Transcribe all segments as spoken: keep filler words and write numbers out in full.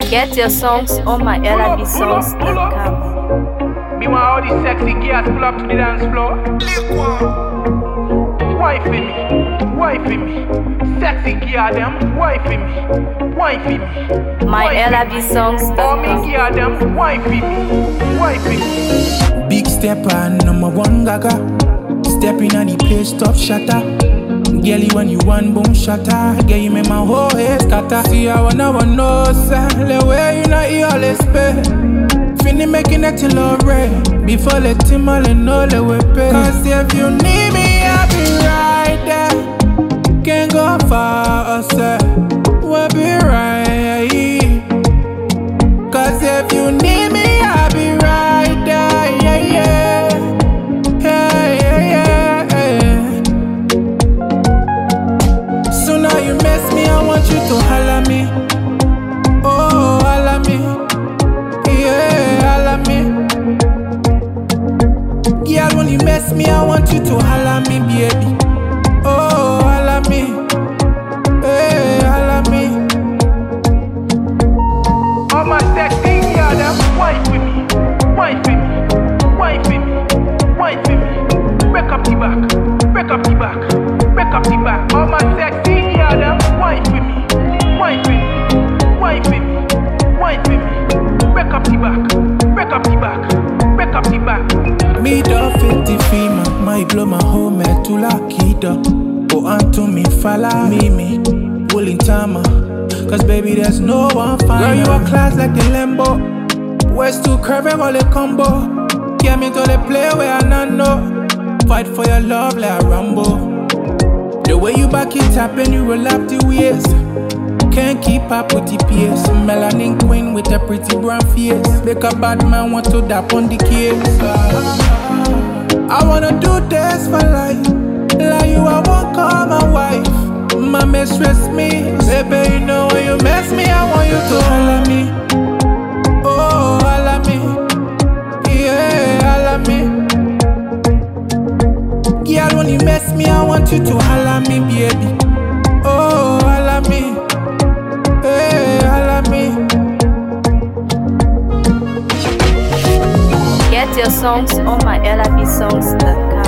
Get your songs on my L I B songs dot com. Me want all these sexy girls pull up to the dance floor. Wifey me, wifey me. Sexy girl them, wifey me, wifey me. My L I B songs All dot me com. girl them, wifey me, wifey me. Big stepper, number one gaga. Stepping on the place, stop shatter. Girlie, when you want boom shatter. Girl, you make my whole head scatter. See, I wanna wanna know, sir. The way you know you always pay. Finna making that till love red. Before let him all know the way pay. Cause if you need me, I'll be right there. Can't go far, sir. We'll be right here. Cause if you need me, I'll be right there. Yeah, yeah. Yeah, yeah, yeah, yeah. So now you mess me, I want you to holla me. Oh, holla me. Yeah, holla me. Girl, when you mess me, I want you to holla me, baby. Oh, holla me. Hey, holla me. All my sexy girl them, wifey me, wifey me, wifey me, wifey me. Break up the back, break up the back, break up the back. All my sexy girl them, wifey me, wifey me, wifey me, wifey me. Break up the back, break up the back, break up the back. Me da fifty fima, my blow my home to la kita. Oh, Anto me fala, me me, willing tama. Cause baby, there's no one fine. Girl, you a class like the Lambo. West to curve all the combo. Get me to the play where I not know. Fight for your love like a Rambo. The way you back it up and you roll up the waist. Can't keep up with the pace. Melanin queen with a pretty brown face. Make a bad man want to dap on the case. I wanna do this for life. Like you, I won't call my wife. My mistress me. Baby, you know when you mess me, I want you to holla me. Oh, holla me. Yeah, holla me. Girl, when you mess me, I want you to holla me, baby. Oh, holla me. Hey, holla me. Get your songs on my L I B songs dot com.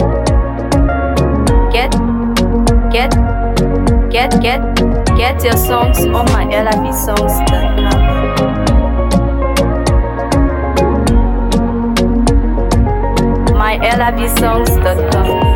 Get, get, get, get, get your songs on my L I B songs dot com. My L I B songs dot com.